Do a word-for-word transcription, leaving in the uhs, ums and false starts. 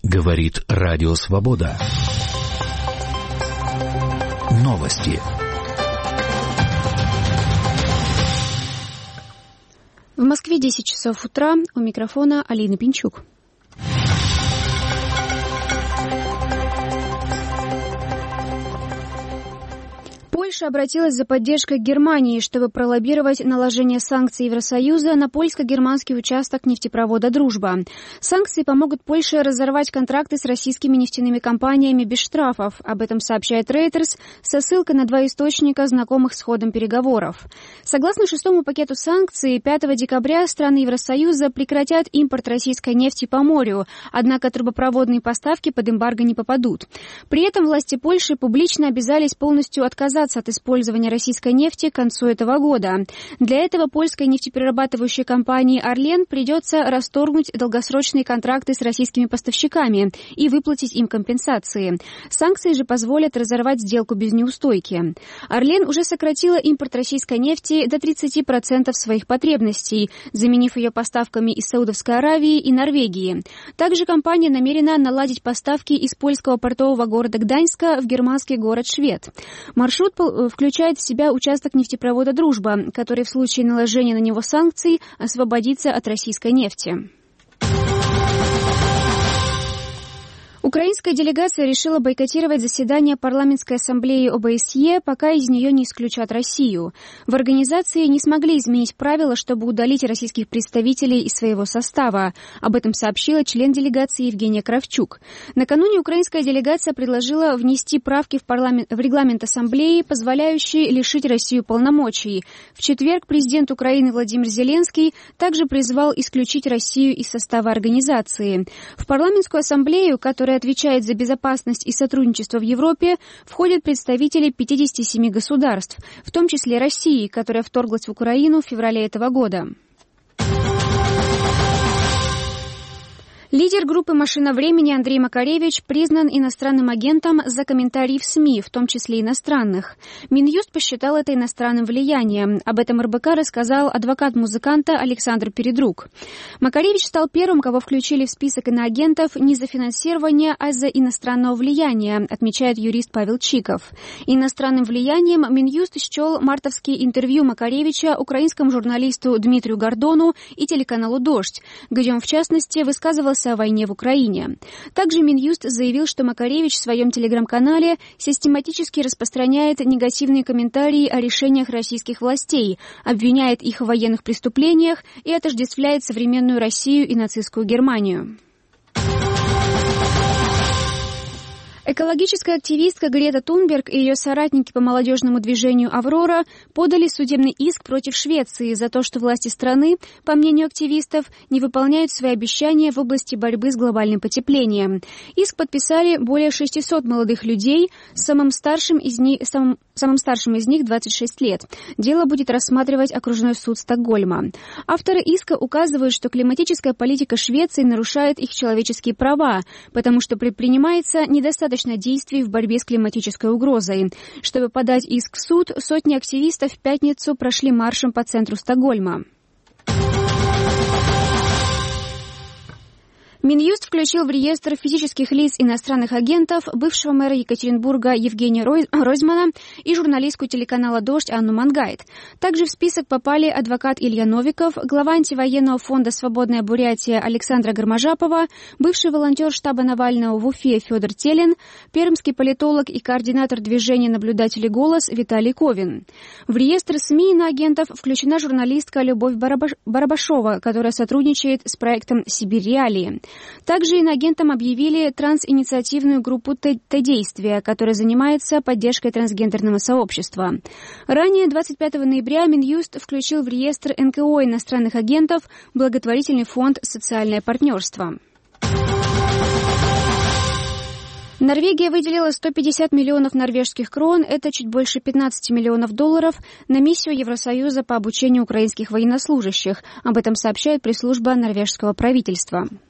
Говорит Радио Свобода. Новости. В Москве десять часов утра. У микрофона Алина Пинчук. Польша обратилась за поддержкой к Германии, чтобы пролоббировать наложение санкций Евросоюза на польско-германский участок нефтепровода «Дружба». Санкции помогут Польше разорвать контракты с российскими нефтяными компаниями без штрафов. Об этом сообщает Reuters со ссылкой на два источника, знакомых с ходом переговоров. Согласно шестому пакету санкций, пятого декабря страны Евросоюза прекратят импорт российской нефти по морю, однако трубопроводные поставки под эмбарго не попадут. При этом власти Польши публично обязались полностью отказаться от использования российской нефти к концу этого года. Для этого польской нефтеперерабатывающей компании «Орлен» придется расторгнуть долгосрочные контракты с российскими поставщиками и выплатить им компенсации. Санкции же позволят разорвать сделку без неустойки. «Орлен» уже сократила импорт российской нефти до тридцати процентов своих потребностей, заменив ее поставками из Саудовской Аравии и Норвегии. Также компания намерена наладить поставки из польского портового города Гданьска в германский город Швед. Маршрут включает в себя участок нефтепровода «Дружба», который в случае наложения на него санкций освободится от российской нефти. Украинская делегация решила бойкотировать заседание парламентской ассамблеи О Бэ Эс Е, пока из нее не исключат Россию. В организации не смогли изменить правила, чтобы удалить российских представителей из своего состава. Об этом сообщила член делегации Евгения Кравчук. Накануне украинская делегация предложила внести правки в, парламент, в регламент ассамблеи, позволяющие лишить Россию полномочий. В четверг президент Украины Владимир Зеленский также призвал исключить Россию из состава организации. В парламентскую ассамблею, которая отвечает за безопасность и сотрудничество в Европе, входят представители пятидесяти семи государств, в том числе России, которая вторглась в Украину в феврале этого года. Лидер группы «Машина времени» Андрей Макаревич признан иностранным агентом за комментарии в СМИ, в том числе иностранных. Минюст посчитал это иностранным влиянием. Об этом Эр Бэ Ка рассказал адвокат музыканта Александр Передрук. Макаревич стал первым, кого включили в список иноагентов не за финансирование, а за иностранного влияния, отмечает юрист Павел Чиков. Иностранным влиянием Минюст счел мартовские интервью Макаревича украинскому журналисту Дмитрию Гордону и телеканалу «Дождь», где он, в частности, высказывался о войне в Украине. Также Минюст заявил, что Макаревич в своем телеграм-канале систематически распространяет негативные комментарии о решениях российских властей, обвиняет их в военных преступлениях и отождествляет современную Россию и нацистскую Германию. Экологическая активистка Грета Тунберг и ее соратники по молодежному движению «Аврора» подали судебный иск против Швеции за то, что власти страны, по мнению активистов, не выполняют свои обещания в области борьбы с глобальным потеплением. Иск подписали более шестисот молодых людей, самым старшим из них, самым, самым старшим из них двадцать шесть лет. Дело будет рассматривать окружной суд Стокгольма. Авторы иска указывают, что климатическая политика Швеции нарушает их человеческие права, потому что предпринимается недостаточно действий в борьбе с климатической угрозой. Чтобы подать иск в суд, сотни активистов в пятницу прошли маршем по центру Стокгольма. Минюст включил в реестр физических лиц иностранных агентов бывшего мэра Екатеринбурга Евгения Ройзмана и журналистку телеканала «Дождь» Анну Мангайт. Также в список попали адвокат Илья Новиков, глава антивоенного фонда «Свободная Бурятия» Александра Гарможапова, бывший волонтер штаба Навального в Уфе Федор Телин, пермский политолог и координатор движения «Наблюдатели Голос» Виталий Ковин. В реестр СМИ иноагентов включена журналистка Любовь Барабаш... Барабашова, которая сотрудничает с проектом «Сибирь Реалии». Также иноагентом объявили трансинициативную группу «Т-действия», которая занимается поддержкой трансгендерного сообщества. Ранее, двадцать пятого ноября, Минюст включил в реестр эн ка о иностранных агентов благотворительный фонд «Социальное партнерство». Норвегия выделила сто пятьдесят миллионов норвежских крон, это чуть больше пятнадцати миллионов долларов, на миссию Евросоюза по обучению украинских военнослужащих. Об этом сообщает пресс-служба норвежского правительства.